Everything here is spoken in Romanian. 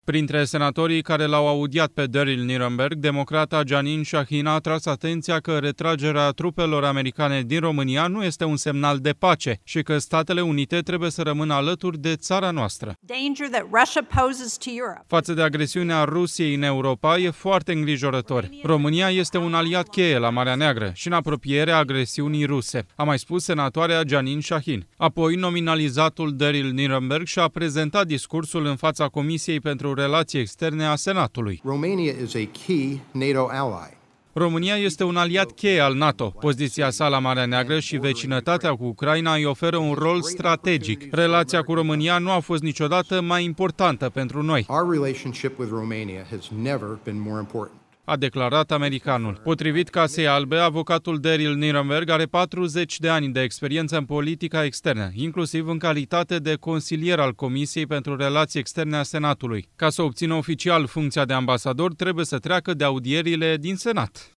Printre senatorii care l-au audiat pe Daryl Nirenberg, democrata Jeanine Shaheen a atras atenția că retragerea trupelor americane din România nu este un semnal de pace și că Statele Unite trebuie să rămână alături de țara noastră. Față de agresiunea Rusiei în Europa e foarte îngrijorător. România este un aliat cheie la Marea Neagră și în apropierea agresiunii ruse, a mai spus senatoarea Jeanine Shaheen. Apoi, nominalizatul Daryl Nirenberg și-a prezentat discursul în fața Comisiei pentru Relații Externe a Senatului. România este un aliat cheie al NATO. Poziția sa la Marea Neagră și vecinătatea cu Ucraina îi oferă un rol strategic. Relația cu România nu a fost niciodată mai importantă pentru noi, a declarat americanul. Potrivit Casei Albe, avocatul Daryl Nirenberg are 40 de ani de experiență în politica externă, inclusiv în calitate de consilier al Comisiei pentru Relații Externe a Senatului. Ca să obțină oficial funcția de ambasador, trebuie să treacă de audierile din Senat.